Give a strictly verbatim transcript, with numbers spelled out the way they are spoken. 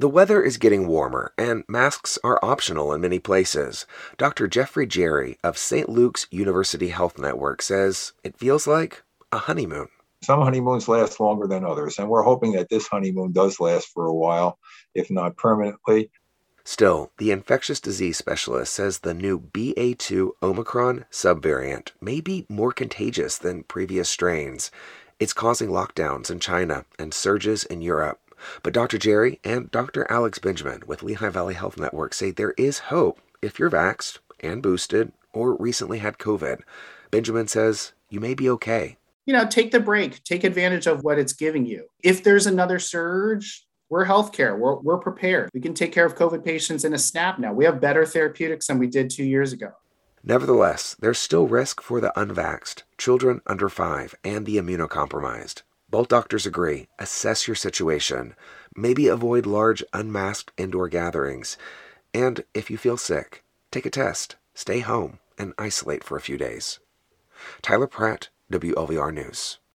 The weather is getting warmer, and masks are optional in many places. Doctor Jeffrey Jerry of Saint Luke's University Health Network says it feels like a honeymoon. Some honeymoons last longer than others, and we're hoping that this honeymoon does last for a while, if not permanently. Still, the infectious disease specialist says the new B A two Omicron subvariant may be more contagious than previous strains. It's causing lockdowns in China and surges in Europe. But Doctor Jerry and Doctor Alex Benjamin with Lehigh Valley Health Network say there is hope if you're vaxxed and boosted or recently had COVID. Benjamin says you may be okay. You know, take the break, take advantage of what it's giving you. If there's another surge, we're healthcare. We're, we're prepared. We can take care of COVID patients in a snap now. We have better therapeutics than we did two years ago. Nevertheless, there's still risk for the unvaxxed, children under five, and the immunocompromised. Both doctors agree, assess your situation, maybe avoid large unmasked indoor gatherings, and if you feel sick, take a test, stay home, and isolate for a few days. Tyler Pratt, W L V R News.